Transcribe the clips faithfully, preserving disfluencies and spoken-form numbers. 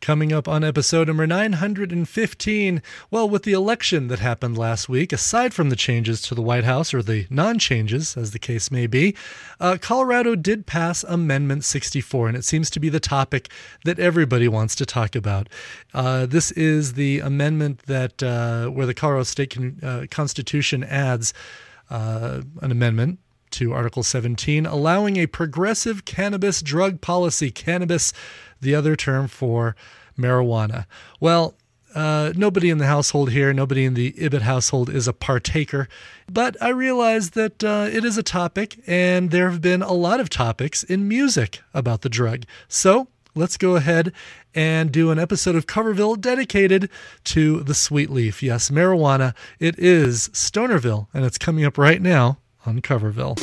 Coming up on episode number nine hundred fifteen, well, with the election that happened last week, aside from the changes to the White House, or the non-changes, as the case may be, uh, Colorado did pass Amendment sixty-four, and it seems to be the topic that everybody wants to talk about. Uh, this is the amendment that uh, where the Colorado State con- uh, Constitution adds uh, an amendment to Article seventeen, allowing a progressive cannabis drug policy. Cannabis, the other term for marijuana. Well, uh, nobody in the household here, nobody in the Ibbott household is a partaker, but I realize that uh, it is a topic, and there have been a lot of topics in music about the drug. So let's go ahead and do an episode of Coverville dedicated to the sweet leaf. Yes, marijuana. It is Stonerville, and it's coming up right now on Coverville.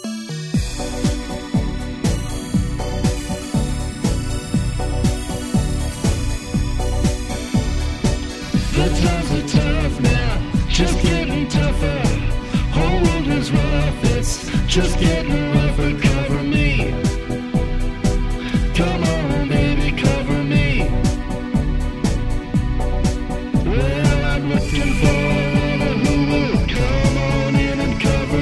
The times are tough now, just getting tougher. Whole world is rough, it's just getting rougher. Cover me, come on baby, cover me. Well, I'm looking for who will come on in and cover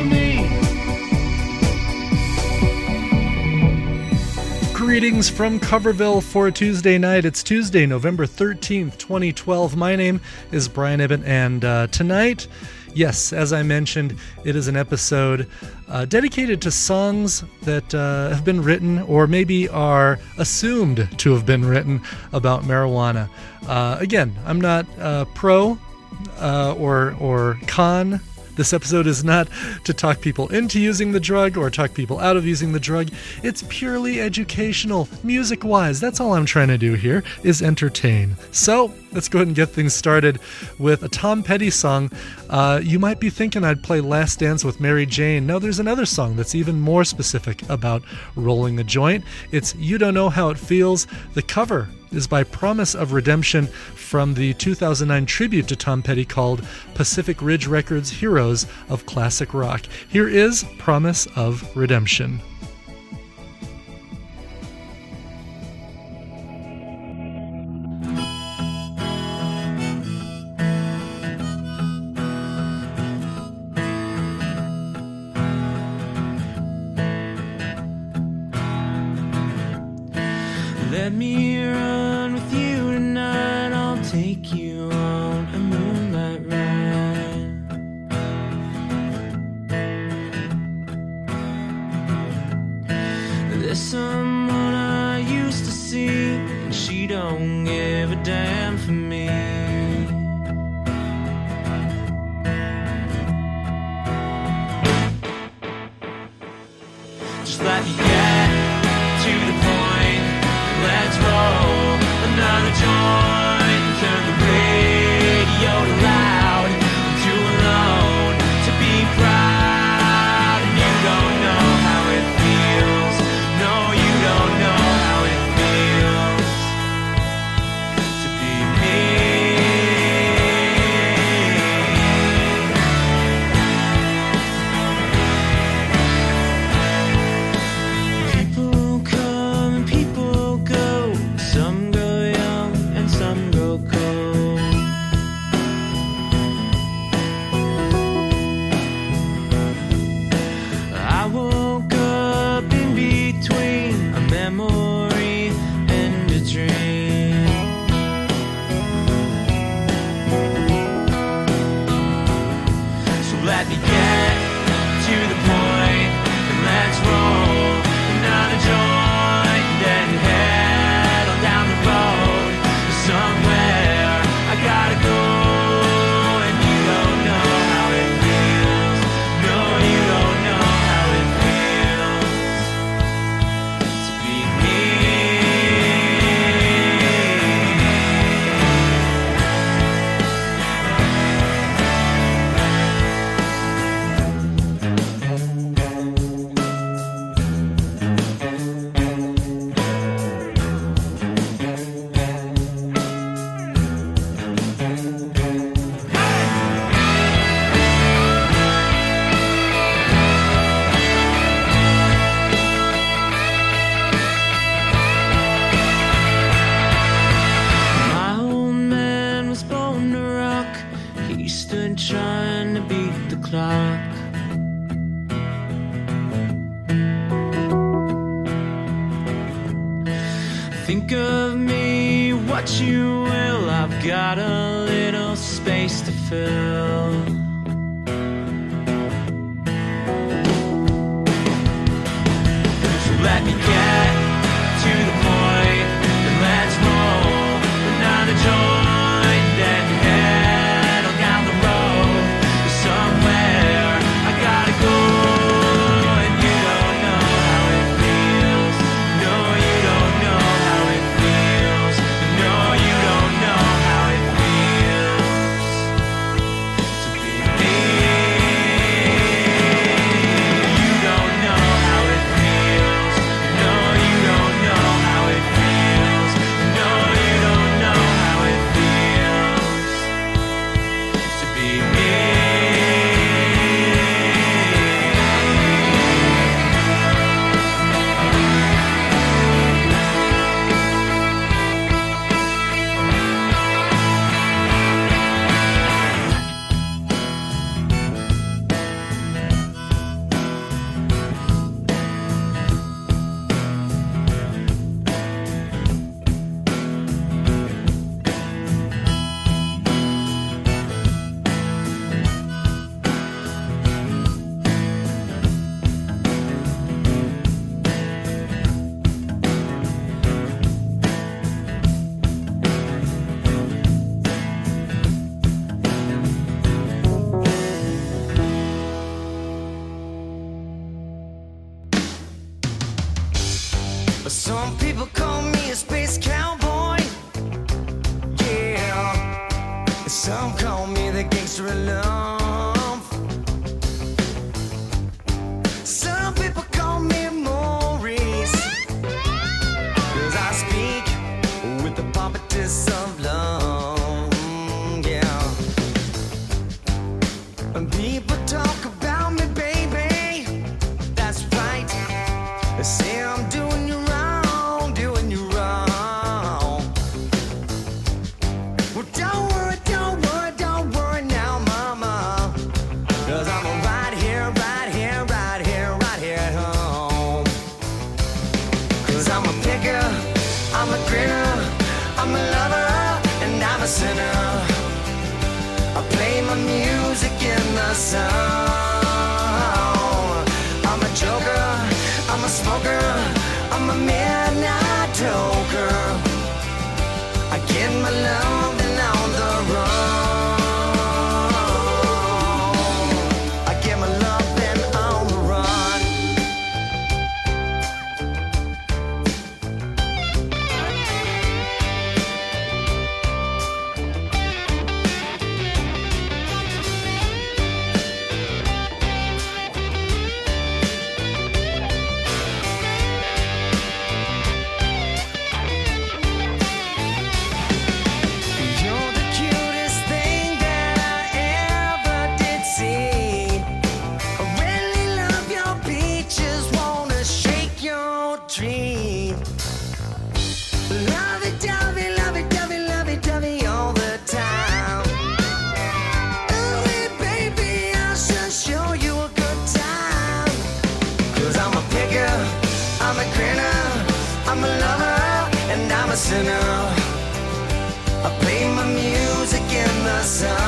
me. Greetings from Coverville for a Tuesday night. It's Tuesday, November thirteenth, twenty twelve. My name is Brian Ibbott, and uh, tonight, yes, as I mentioned, it is an episode uh, dedicated to songs that uh, have been written or maybe are assumed to have been written about marijuana. Uh, again, I'm not uh, pro uh, or or con. This episode is not to talk people into using the drug or talk people out of using the drug. It's purely educational, music-wise. That's all I'm trying to do here, is entertain. So let's go ahead and get things started with a Tom Petty song. Uh, you might be thinking I'd play Last Dance with Mary Jane. No, there's another song that's even more specific about rolling a joint. It's You Don't Know How It Feels. The cover is by Promise of Redemption from the two thousand nine tribute to Tom Petty called Pacific Ridge Records Heroes of Classic Rock. Here is Promise of Redemption. Let me run with you tonight. I'll take you on a moonlight ride. There's someone I used to see, and she don't give a damn for me. Just let me get to the point. Let's roll another joint. Turn the radio loud. I'm too alone to be proud. And you don't know how it feels. No, you don't know how it feels to be me. People come and people go. Some go young and some of me what you will. I've got a little space to fill. So let me get to the point, and let's roll another joint and head on down the road to somewhere I gotta go. And you don't know how it feels. No, you don't know how it feels. No, you don't know how it feels to be me. You don't know how it feels. No, you don't know how it feels. No, you don't know how it feels to be me. Some people call me a space cowboy. Yeah. Some call me the gangster of love. Some people call me Maurice, 'cause I speak with the pompous of love. Yeah. And people talk about me, baby. That's right. They say I'm doing you wrong, doing you wrong. Well, don't worry, don't worry, don't worry now, mama. 'Cause I'm right here, right here, right here, right here at home. 'Cause I'm a picker, I'm a grinner, I'm a lover, and I'm a sinner. I play my music in the sun. I'm a joker, I'm a smoker, I'm a midnight toker. I get my loving on the run. I get my loving on the run. You're the cutest thing that I ever did see. I really love your peaches, wanna shake your tree. Lovey-dovey, lovey-dovey, lovey-dovey all the time. Ooh, baby, I should show you a good time. 'Cause I'm a picker, I'm a grinner, I'm a lover, and I'm a sinner. I play my music in the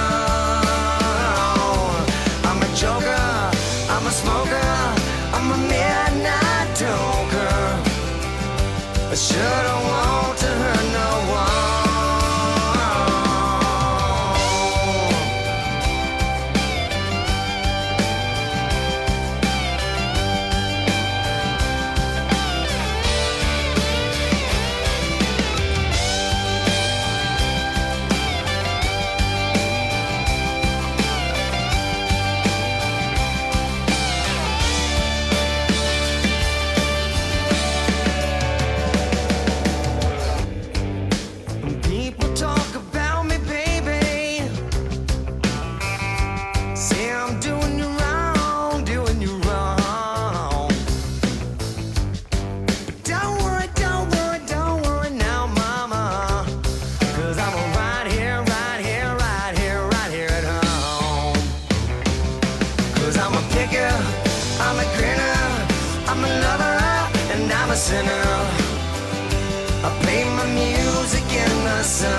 sun. I'm a joker, I'm a smoker, I'm a midnight toker. I should've want to hurt no one. People talk about me, baby. Say I'm doing you wrong, doing you wrong. But don't worry, don't worry, don't worry now, mama. 'Cause I'm right here, right here, right here, right here at home. 'Cause I'm a picker, I'm a grinner, I'm a lover, and I'm a sinner. I I play my music in the sun.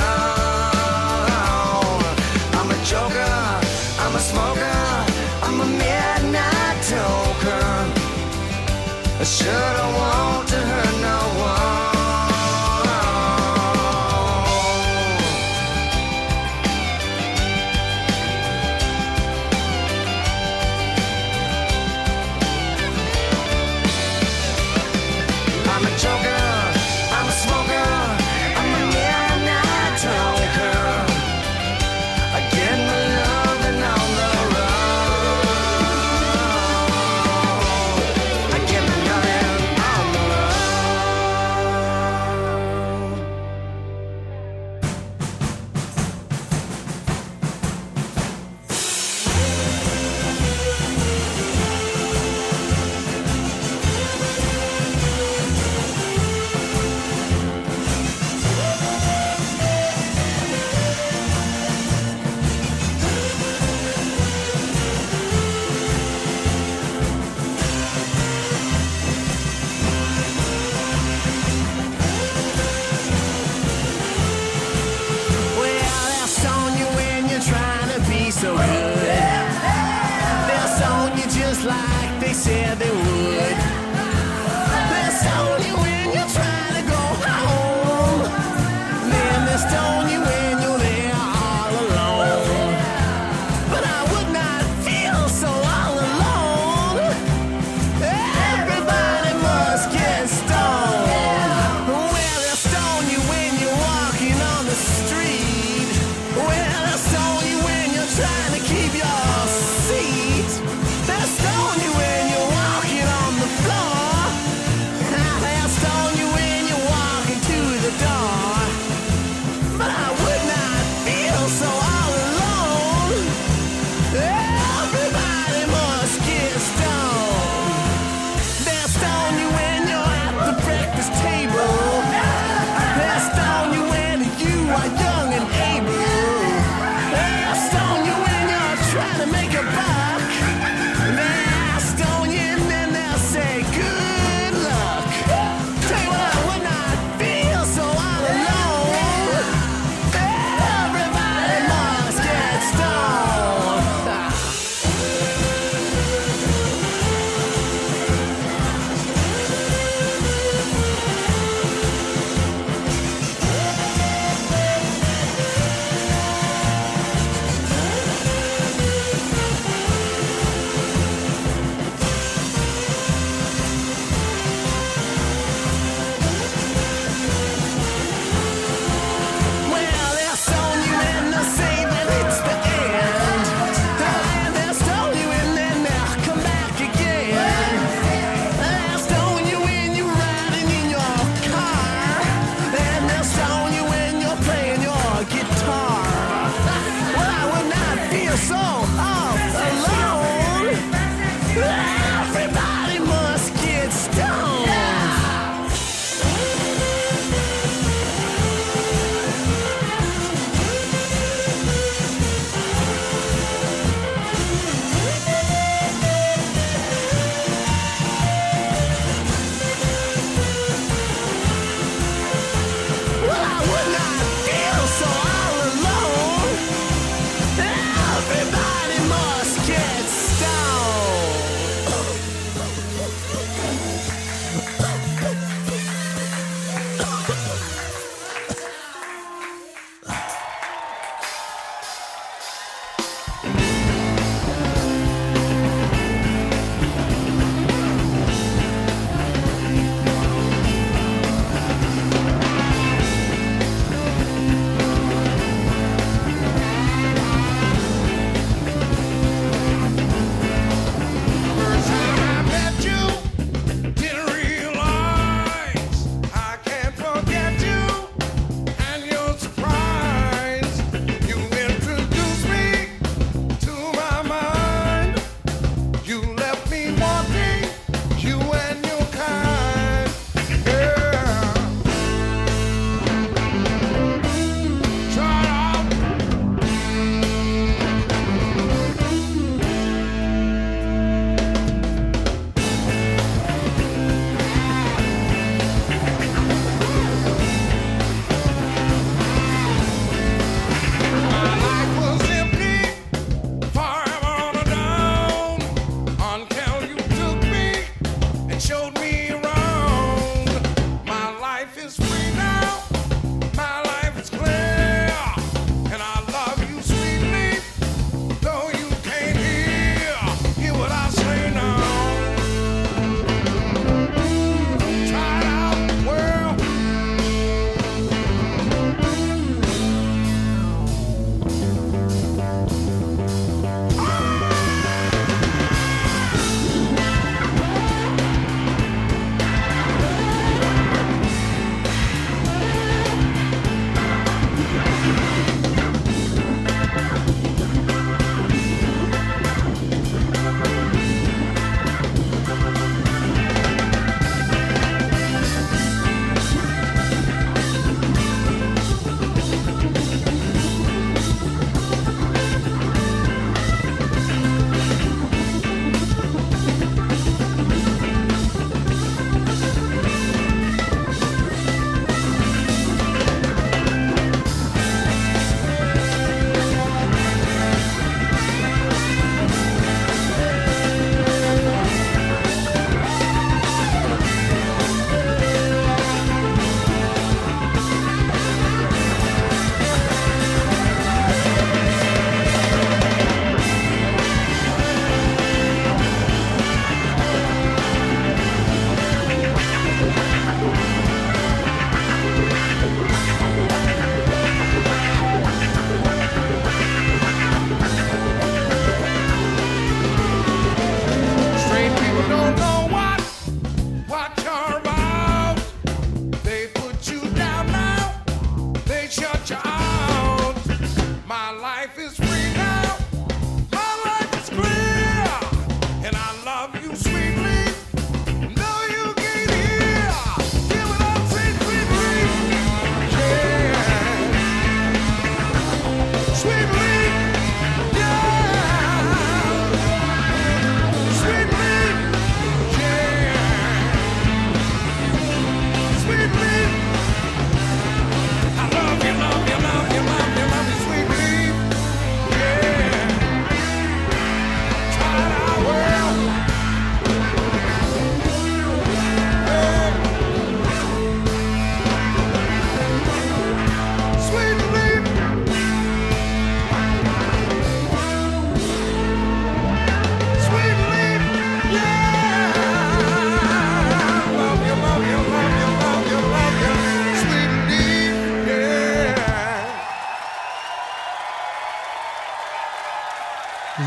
I'm a joker, I'm a smoker, I'm a midnight toker. Should I want to hurt no one? I'm a joker, I'm a smoker, I'm a midnight toker. I get my loving on the road. I get my loving on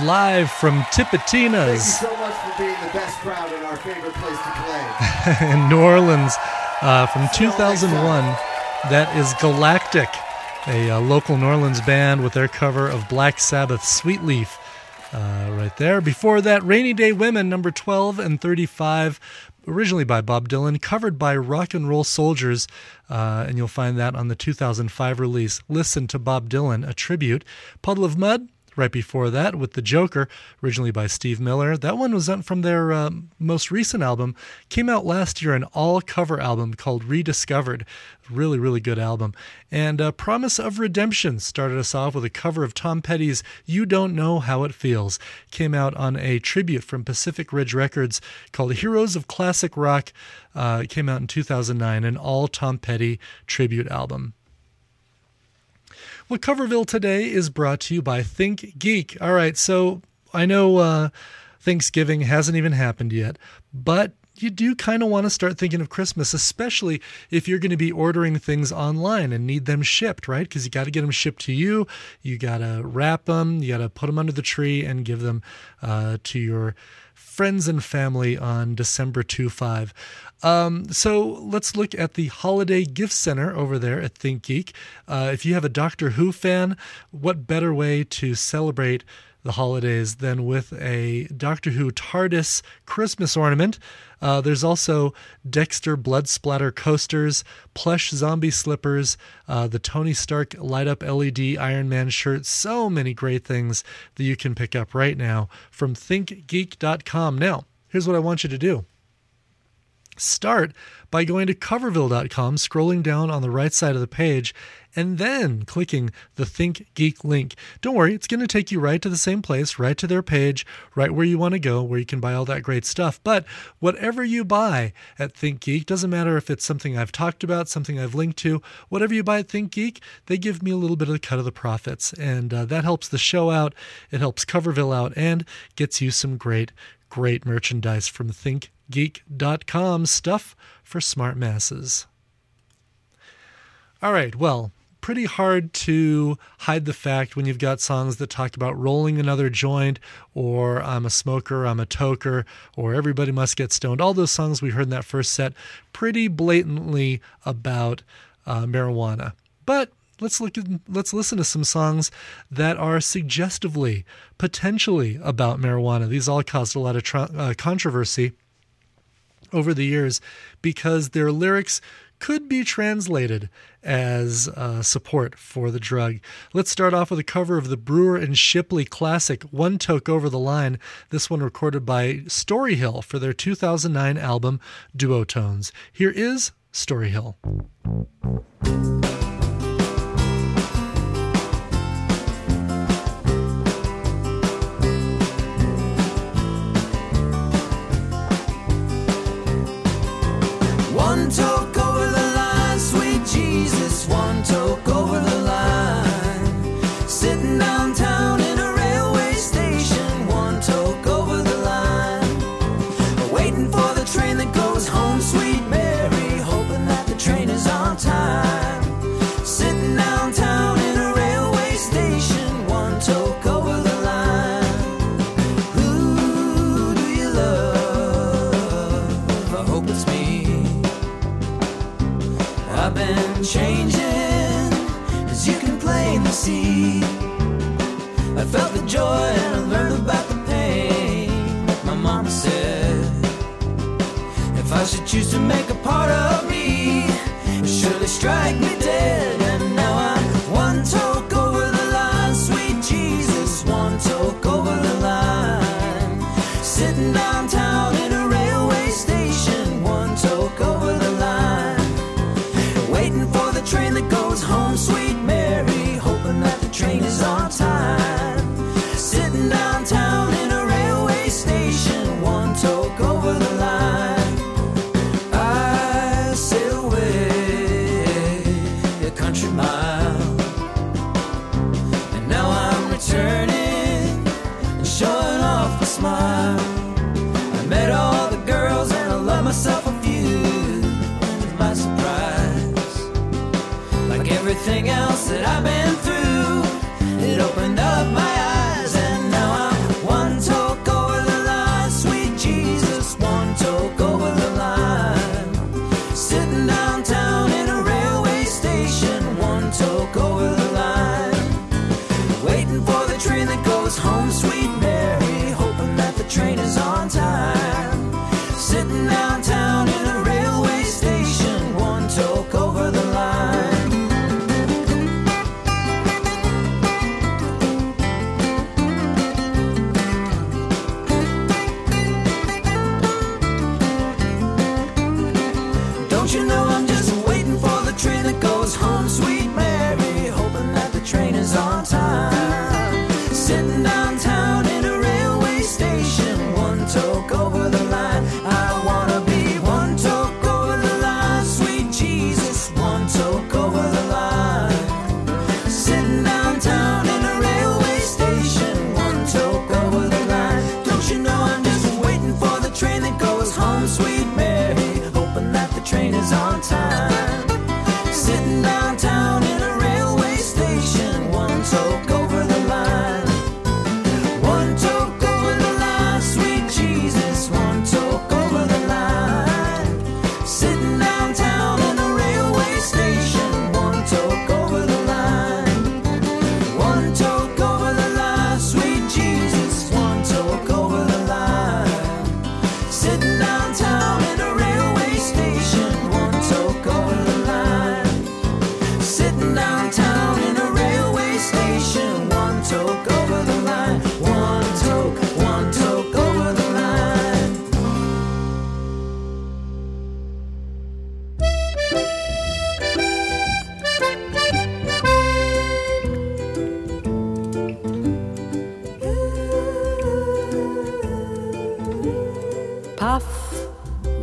live from Thank you Tipitina's so much for being the best crowd in our favorite place to play. in New Orleans uh, from two thousand one. That is Galactic, a uh, local New Orleans band with their cover of Black Sabbath's Sweet Leaf. Uh, right there. Before that, Rainy Day Women, number twelve and thirty-five, originally by Bob Dylan, covered by Rock and Roll Soldiers, uh, and you'll find that on the two thousand five release, Listen to Bob Dylan, a tribute. Puddle of Mud, right before that, with The Joker, originally by Steve Miller. That one was on from their uh, most recent album. Came out last year, an all-cover album called Rediscovered. Really, really good album. And uh, Promise of Redemption started us off with a cover of Tom Petty's You Don't Know How It Feels. Came out on a tribute from Pacific Ridge Records called Heroes of Classic Rock. Uh, it came out in two thousand nine, an all Tom Petty tribute album. Well, Coverville today is brought to you by Think Geek. All right, so I know uh, Thanksgiving hasn't even happened yet, but you do kind of want to start thinking of Christmas, especially if you're going to be ordering things online and need them shipped, right? Because you got to get them shipped to you. You got to wrap them. You got to put them under the tree and give them uh, to your friends and family on December twenty-fifth. Um, so let's look at the Holiday Gift Center over there at ThinkGeek. Uh, if you have a Doctor Who fan, what better way to celebrate the holidays than with a Doctor Who TARDIS Christmas ornament? Uh, there's also Dexter blood splatter coasters, plush zombie slippers, uh, the Tony Stark light-up L E D Iron Man shirt. So many great things that you can pick up right now from think geek dot com. Now, here's what I want you to do. Start by going to coverville dot com, scrolling down on the right side of the page, and then clicking the Think Geek link. Don't worry, it's going to take you right to the same place, right to their page, right where you want to go, where you can buy all that great stuff. But whatever you buy at ThinkGeek, doesn't matter if it's something I've talked about, something I've linked to, whatever you buy at ThinkGeek, they give me a little bit of a cut of the profits. And uh, that helps the show out, it helps Coverville out, and gets you some great, great merchandise from think geek dot com, stuff for smart masses. All right, well, pretty hard to hide the fact when you've got songs that talk about rolling another joint, or I'm a smoker, I'm a toker, or everybody must get stoned. All those songs we heard in that first set, pretty blatantly about uh, marijuana. But let's look at, let's listen to some songs that are suggestively, potentially about marijuana. These all caused a lot of tr- uh, controversy over the years because their lyrics could be translated as uh, support for the drug. Let's start off with a cover of the Brewer and Shipley classic, One Toke Over the Line. This one recorded by Storyhill for their two thousand nine album Duotones. Here is Storyhill. One toke over the line, sweet Jesus, one toke over the line. Sitting downtown in a railway station, one toke over the line. Waiting for the train that goes home, sweet Mary, hoping that the train is on time. Sitting downtown in a railway station, one toke over the line. Who do you love? I hope it's me. I've been changing, as you can plainly see. I felt the joy and I learned about the pain. My mama said, if I should choose to make a part of me, it surely strike me dead. And now I'm one toke over the line, sweet Jesus, one toke over the line. Sitting downtown in a railway station, one toke over the line. Waiting for the train that goes home, sweet Mary, hoping that the train is on time. Sitting downtown in a railway station, one toke over the line. I sail away a country mile, and now I'm returning and showing off a smile. I met all the girls and I love myself a few, and to my surprise, like everything else that I've been through, it opened up my eyes, and now I'm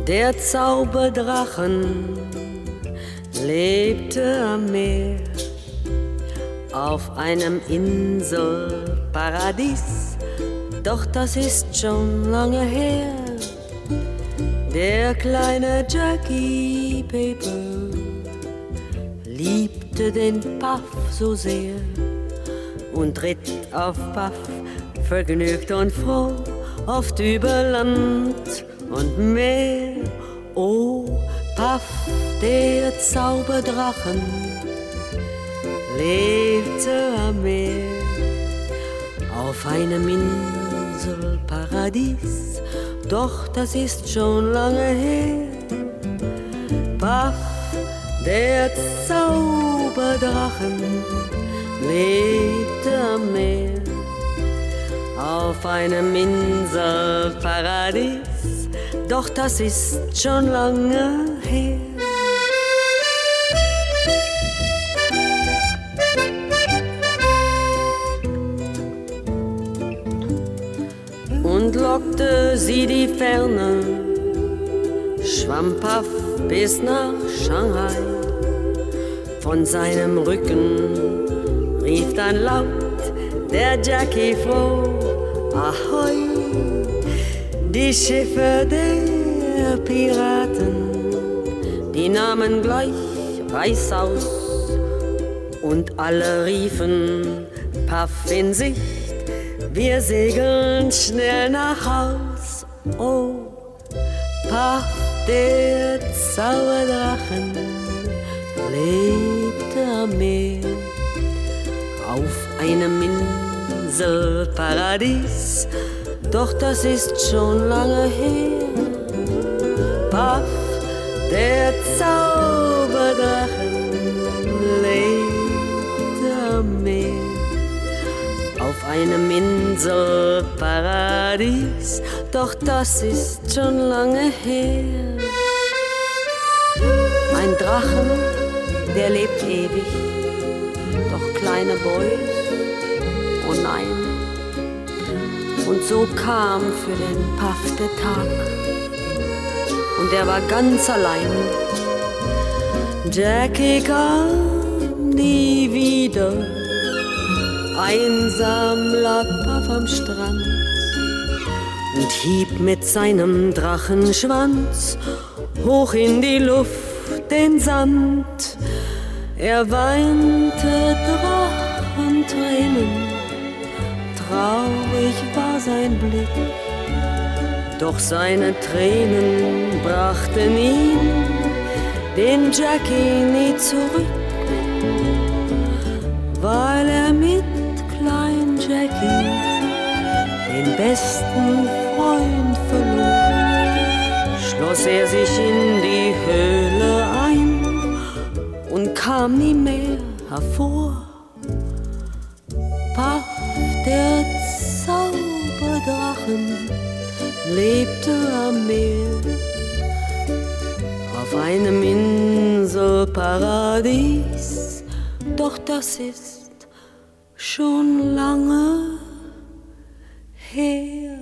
Der Zauberdrachen lebte am Meer auf einem Inselparadies, doch das ist schon lange her. Der kleine Jackie Paper liebte den Puff so sehr und ritt auf Puff, vergnügt und froh, oft über Land und Meer. Oh, Puff, der Zauberdrachen, lebte am Meer auf einem Inselparadies, doch das ist schon lange her. Puff, der Zauberdrachen, lebte am Meer auf einem Inselparadies, doch das ist schon lange her. Und lockte sie die Ferne, schwamm Puff bis nach Shanghai. Von seinem Rücken rief dann laut der Jackie froh, Ahoi! Die Schiffe der Piraten, die nahmen gleich Reißaus und alle riefen Puff in Sicht, wir segeln schnell nach Haus. Oh, Puff, der Zauberdrachen, lebte am Meer auf einem Inselparadies, doch das ist schon lange her. Puff, der Zauberdrachen, lebte am Meer auf einem Inselparadies, doch das ist schon lange her. Ein Drachen, der lebt ewig, doch kleine Boys, oh nein. Und so kam für den Puff der Tag und er war ganz allein. Jackie kam nie wieder, einsam lag Puff am Strand und hieb mit seinem Drachenschwanz hoch in die Luft den Sand. Er weinte Drachentränen, traurig war sein Blick, doch seine Tränen brachten ihn, den Jackie, nie zurück, weil er mit Klein Jackie den besten Freund verlor. Schloss er sich in die Höhle ein und kam nie mehr hervor. Puff, der Zauberdrachen, lebte am Meer auf einem Inselparadies, doch das ist schon lange her.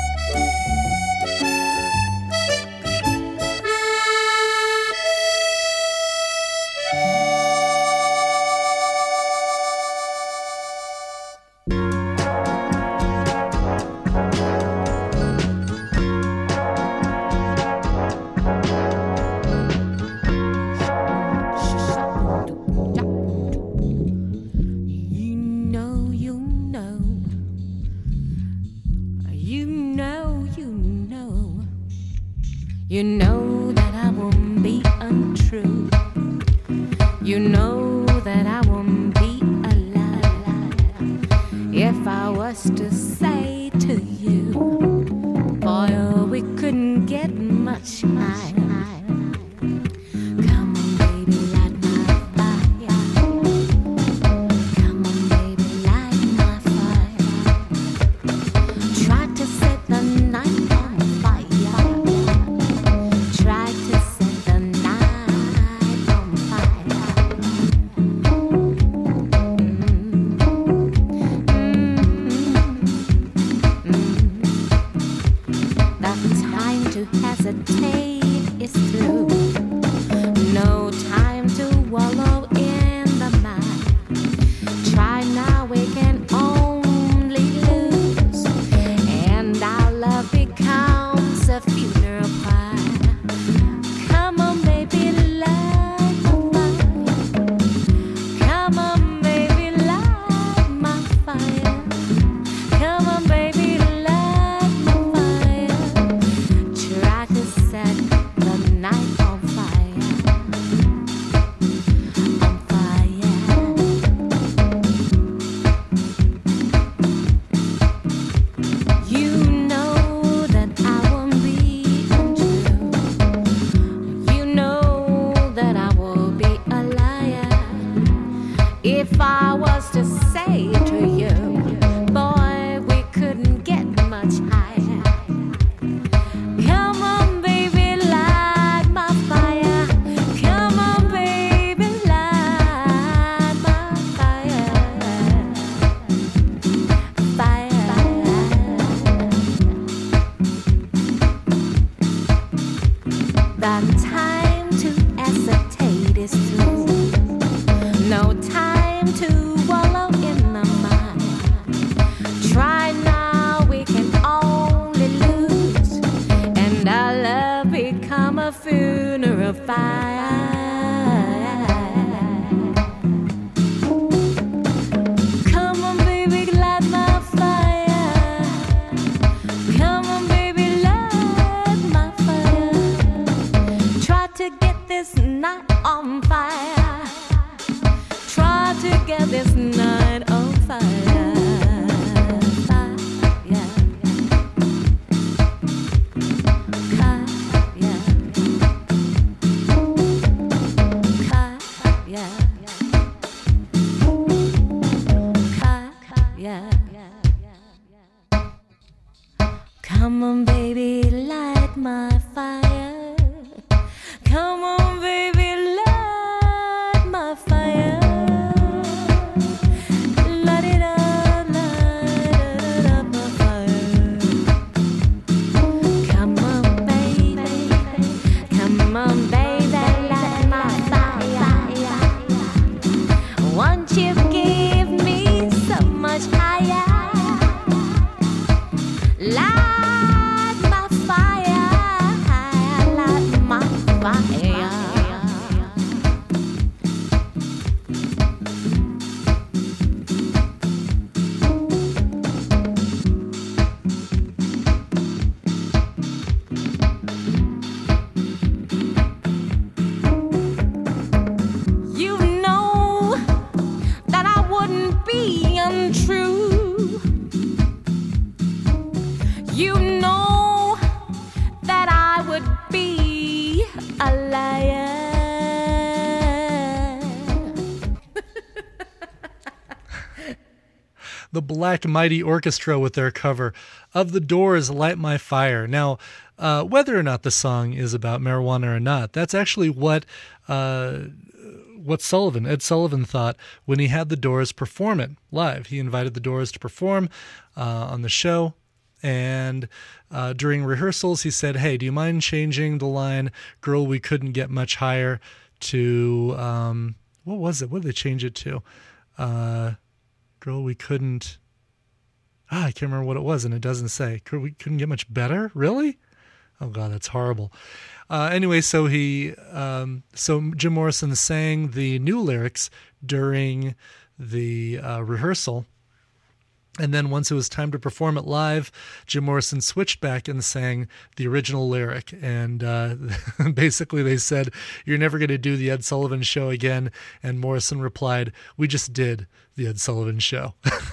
You know that I won't be untrue. You know that I won't be a lie. If I was to say to you, boy, oh, we couldn't get much higher. Come on, baby, light my fire. Come on, baby, light my fire. Try to set the night on fire. Try to set the night on fire. Mm-hmm. Mm-hmm. If I was to say to you, boy, we couldn't get much higher. Come on, baby, light my fire. Come on, baby, light my fire. Fire. The time to acetate is through. No time to wallow in the mud. Try now, we can only lose. And our love become a funeral fire. Come on, baby, light my fire. Come on, baby, light my fire. Try to get this night on fire. Try to get this night on fire. Fire. Fire. Fire. Come on, baby, light my fire. Come on, baby, light my fire. Light it up, light it up, my fire. Come on, baby, come on, baby, light my fire. Won't you give me so much higher? Light my fire, light my fire. You know that I wouldn't be untrue. You know that I would be a liar. The Black Mighty Orchestra with their cover of The Doors' Light My Fire. Now, uh, whether or not the song is about marijuana or not, that's actually what uh, what Sullivan, Ed Sullivan, thought when he had The Doors perform it live. He invited The Doors to perform uh, on the show, and uh, during rehearsals he said, hey, do you mind changing the line, girl, we couldn't get much higher, to, um, what was it? What did they change it to? Uh, girl, we couldn't, ah, I can't remember what it was, and it doesn't say. We couldn't get much better? Really? Oh, God, that's horrible. Uh, anyway, so he, um, so Jim Morrison sang the new lyrics during the uh, rehearsal. And then once it was time to perform it live, Jim Morrison switched back and sang the original lyric. And uh, basically they said, you're never going to do the Ed Sullivan Show again. And Morrison replied, we just did the Ed Sullivan Show.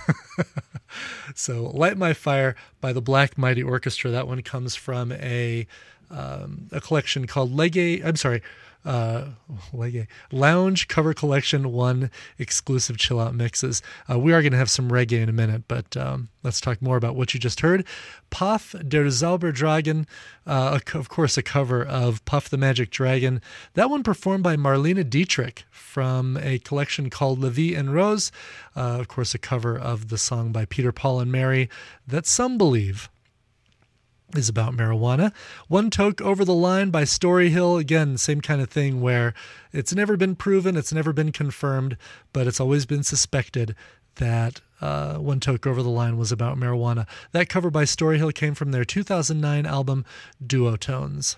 So Light My Fire by the Black Mighty Orchestra. That one comes from a um, a collection called Legge, I'm sorry, uh, Legge, Lounge Cover Collection one Exclusive Chill Out Mixes. Uh, we are going to have some reggae in a minute, but um, let's talk more about what you just heard. Puff der Zauberdragon, uh, of course, a cover of Puff the Magic Dragon. That one performed by Marlene Dietrich from a collection called La Vie en Rose. Uh, of course, a cover of the song by Peter, Paul, and Mary that some believe is about marijuana. One Toke Over the Line by Story Hill. Again, same kind of thing where it's never been proven, it's never been confirmed, but it's always been suspected that uh, One Toke Over the Line was about marijuana. That cover by Story Hill came from their two thousand nine album Duotones.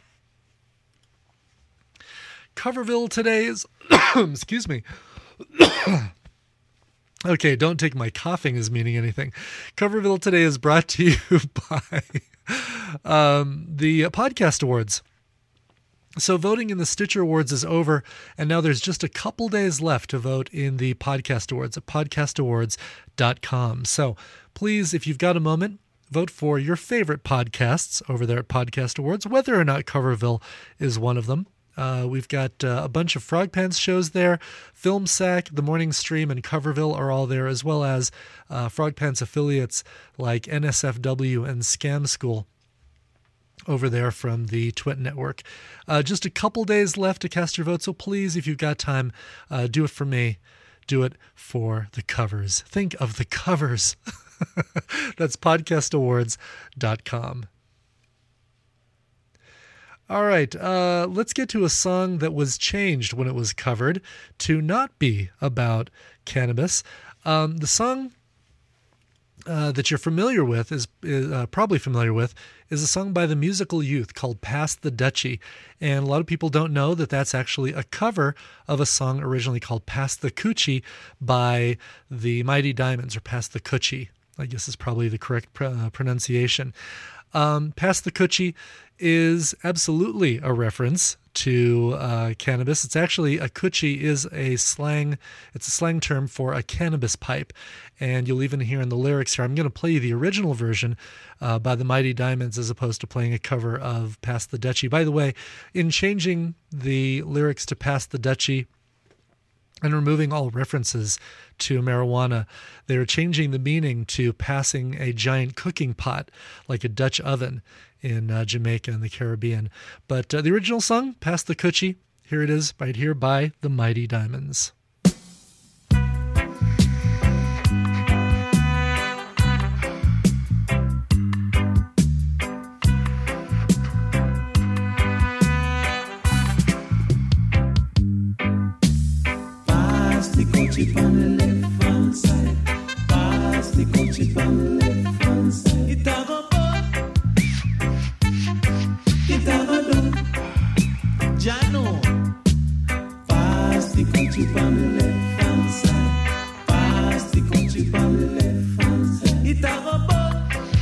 Coverville today is... excuse me. Okay, don't take my coughing as meaning anything. Coverville today is brought to you by um, the Podcast Awards. So voting in the Stitcher Awards is over, and now there's just a couple days left to vote in the Podcast Awards at podcast awards dot com. So please, if you've got a moment, vote for your favorite podcasts over there at Podcast Awards, whether or not Coverville is one of them. Uh, we've got uh, a bunch of Frog Pants shows there. Film Sack, The Morning Stream, and Coverville are all there, as well as uh, Frog Pants affiliates like N S F W and Scam School over there from the Twit Network. Uh, just a couple days left to cast your vote, so please, if you've got time, uh, do it for me. Do it for the covers. Think of the covers. That's podcast awards dot com. All right, uh, let's get to a song that was changed when it was covered to not be about cannabis. Um, the song uh, that you're familiar with, is, is uh, probably familiar with, is a song by the Musical Youth called Pass the Dutchie. And a lot of people don't know that that's actually a cover of a song originally called Pass the Coochie by the Mighty Diamonds, or Pass the Coochie, I guess is probably the correct pr- uh, pronunciation. Um, Pass the Coochie is absolutely a reference to uh, cannabis. It's actually, a coochie is a slang, it's a slang term for a cannabis pipe. And you'll even hear in the lyrics here, I'm going to play you the original version uh, by the Mighty Diamonds as opposed to playing a cover of Pass the Dutchie. By the way, in changing the lyrics to Pass the Dutchie and removing all references to marijuana, they're changing the meaning to passing a giant cooking pot like a Dutch oven in uh, Jamaica and the Caribbean. But uh, the original song, Pass the Coochie, here it is right here by the Mighty Diamonds. Pass the coochie on the left hand side. Pass the coochie on the left hand side. It a go It a go do, Jano. Pass the country on the left hand side. Pass the country on the left hand side. It a go bud,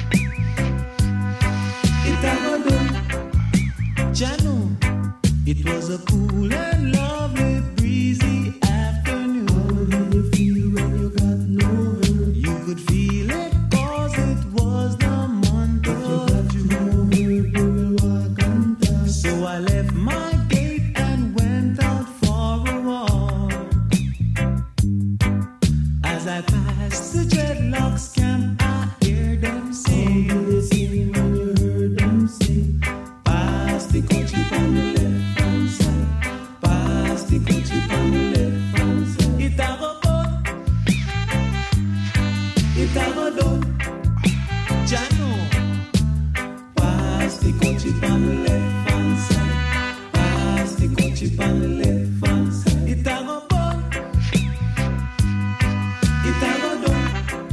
it a go do, Jano. It was a cool and lovely breezy afternoon. How did you feel when you got nowhere? You could feel it 'cause it was the month of June. So I left my gate and went out for a walk. As I passed the dreadlocks camp, I hear them sing. How did they sing when you heard them sing? Pass the country on the left hand side. Pass the country on the left hand side. It a go bud, it a go done, Jano. Pass the country on the left hand side. Pass the country on the left hand side. It a go bud, it a go done.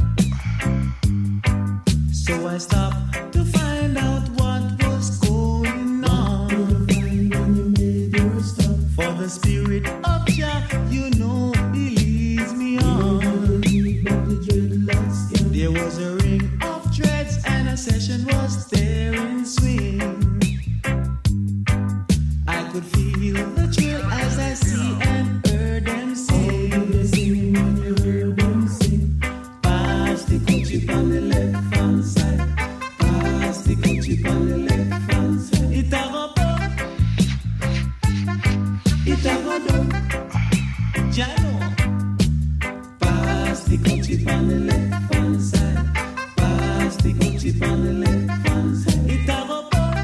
So I stopped to find out what was going on. When you made your stop, for the spirit of Jah, you know he leads me on. There was a ring of dreads and a session was there in swing. I could feel the thrill as I see and heard them sing. How did they sing when you heard them sing? Pass the country on the left hand side. Pass the country on the left hand side. It a go bud, it a go done, Jano. Pass the country on the left hand side. Pass the country on the left hand side. It a go bud,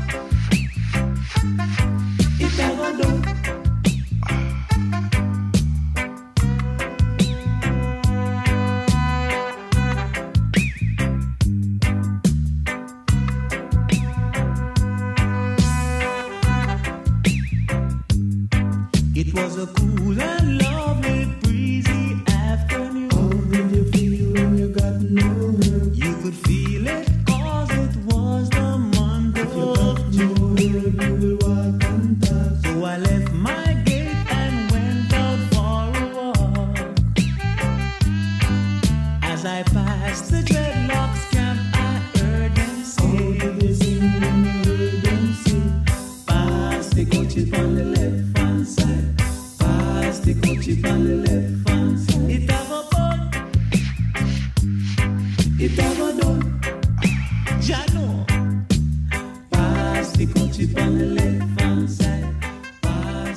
it a go done. It was a cool and lovely breezy afternoon. How did you feel when you got nowhere? You could feel it 'cause it was the month of June. You will walk and talk. So I left my gate and went out for a walk. As I passed the dreadlocks camp, I heard them sing. How did they sing when you heard them sing? Pass the country on the left hand side. Pass the country on the left hand side. It a go bud, it a go done, Jano. Pass the country on the left hand side. Pass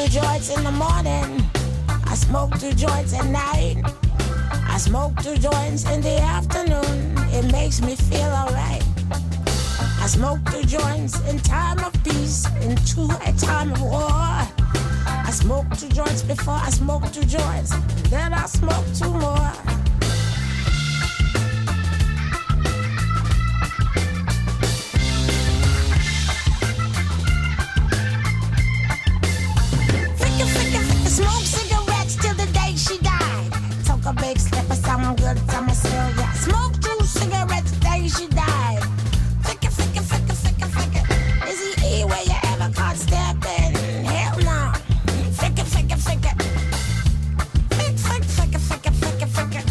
joints in the morning. I smoke two joints at night. I smoke two joints in the afternoon. It makes me feel alright. I smoke two joints in time of peace, in two a time of war. I smoke two joints before I smoke two joints, then I smoke two more. Ficka, ficka, ficka, smoke cigarettes till the day she died. Took a big slip of some good to myself, yeah. Smoke two cigarettes the day she died. Ficka, ficka, ficka, ficka, ficka. Is he E where you ever caught stepping? Hell no. Ficka, ficka, ficka. Fick, fick, ficka, ficka, ficka, ficka.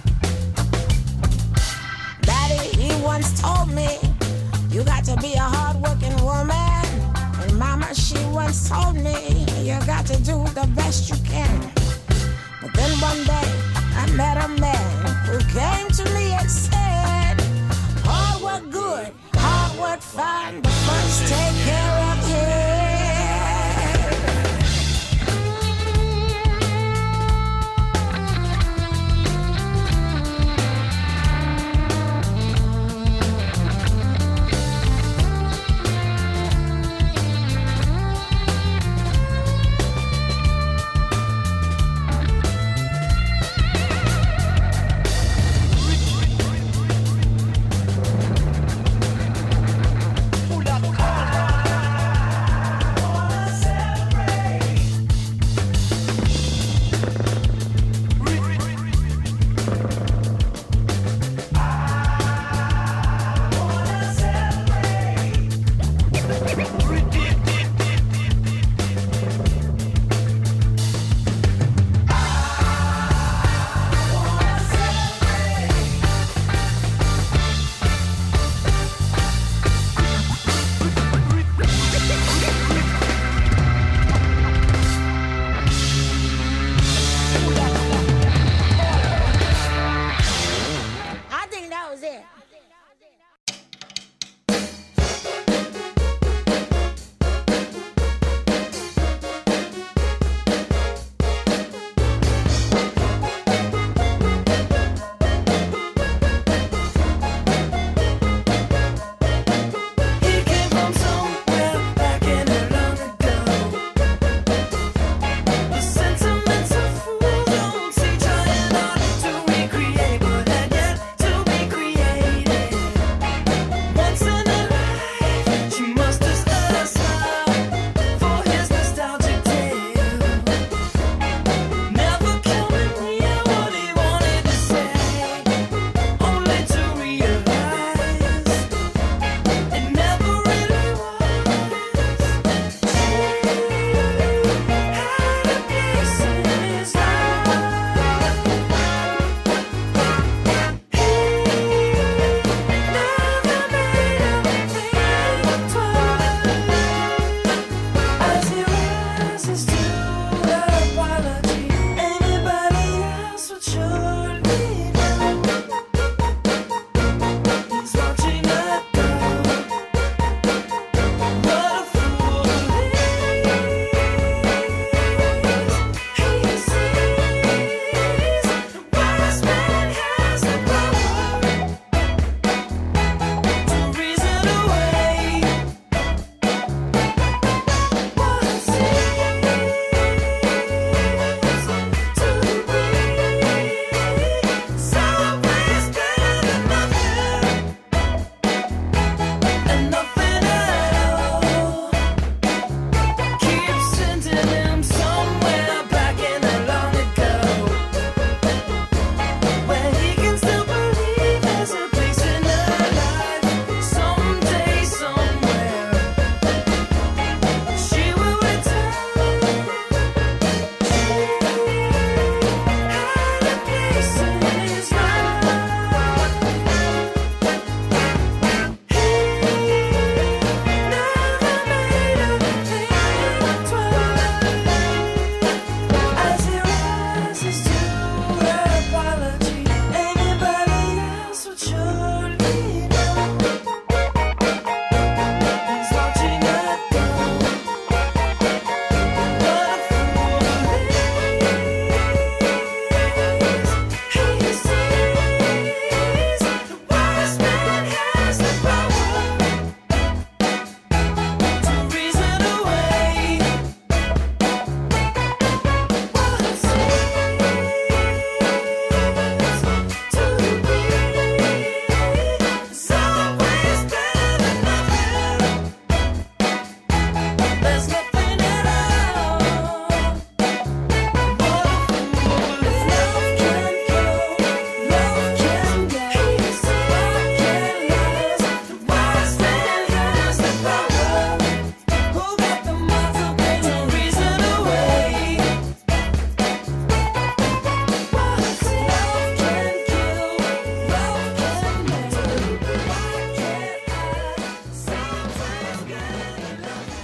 Daddy, he once told me, you got to be a hard-working woman. And Mama, she once told me, you got to do the best you can. But then one day, I met a man who came to me and said, hard work good, hard work fine, but first take care of you.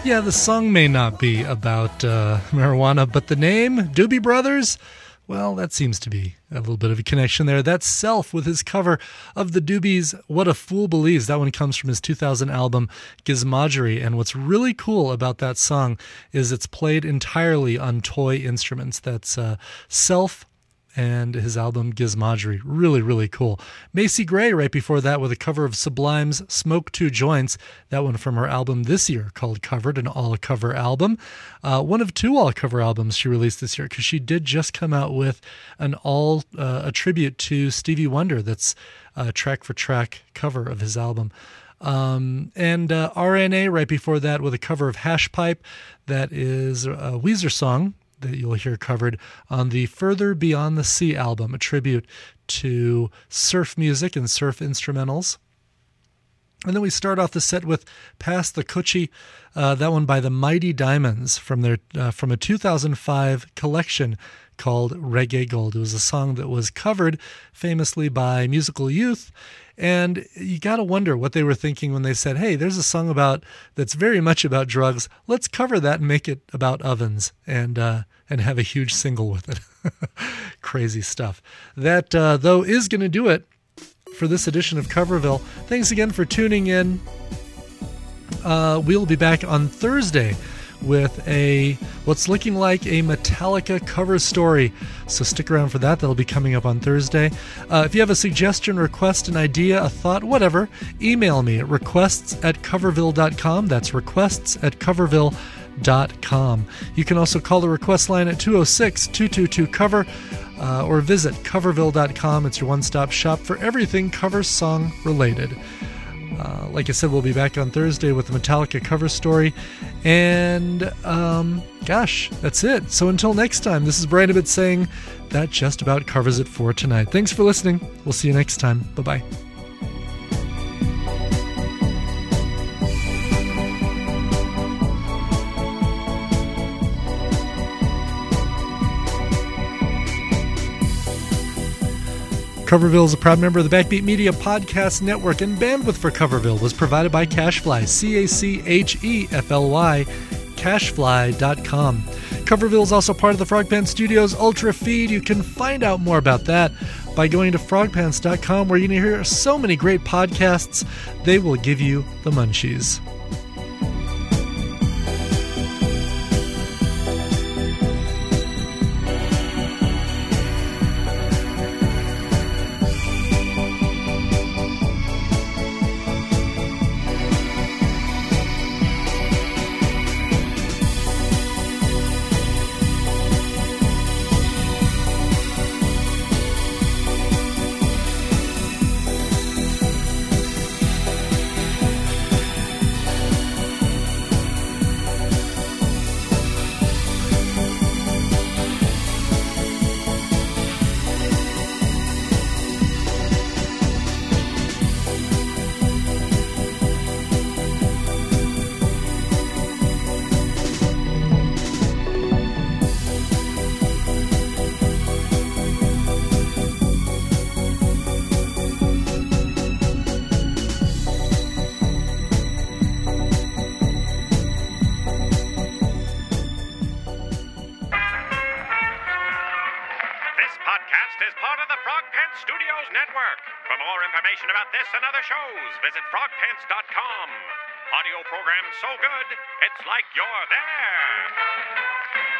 Yeah, the song may not be about uh, marijuana, but the name, Doobie Brothers, well, that seems to be a little bit of a connection there. That's Self with his cover of the Doobies' What a Fool Believes. That one comes from his two thousand album, Gizmogery. And what's really cool about that song is it's played entirely on toy instruments. That's uh, Self and his album Gizmogery. Really, really cool. Macy Gray right before that with a cover of Sublime's Smoke Two Joints. That one from her album this year called Covered, an all-cover album. Uh, one of two all-cover albums she released this year because she did just come out with an all, uh, a tribute to Stevie Wonder that's a track-for-track cover of his album. Um, and uh, R N A right before that with a cover of Hash Pipe. That is a Weezer song that you'll hear covered on the Further Beyond the Sea album, a tribute to surf music and surf instrumentals. And then we start off the set with Past the Coochie, uh, that one by the Mighty Diamonds from their uh, from a two thousand five collection called Reggae Gold. It was a song that was covered famously by Musical Youth. And you got to wonder what they were thinking when they said, hey, there's a song about that's very much about drugs. Let's cover that and make it about ovens and uh, and have a huge single with it. Crazy stuff. That, uh, though, is going to do it for this edition of Coverville. Thanks again for tuning in. Uh, we'll be back on Thursday with a what's looking like a Metallica cover story. So stick around for that. That'll be coming up on Thursday. Uh, if you have a suggestion, request, an idea, a thought, whatever, email me at requests at coverville dot com. That's requests at coverville dot com. You can also call the request line at two oh six, two two two, cover uh, or visit coverville dot com. It's your one-stop shop for everything cover song related. Uh, like I said, we'll be back on Thursday with the Metallica cover story. And, um, gosh, that's it. So until next time, this is Brian Ibbott saying that just about covers it for tonight. Thanks for listening. We'll see you next time. Bye-bye. Coverville is a proud member of the Backbeat Media Podcast Network, and bandwidth for Coverville was provided by Cachefly, C A C H E F L Y, cachefly dot com. Coverville is also part of the Frogpants Studios Ultra feed. You can find out more about that by going to frogpants dot com, where you're going to hear so many great podcasts, they will give you the munchies. Visit frogpants dot com. Audio program so good, it's like you're there.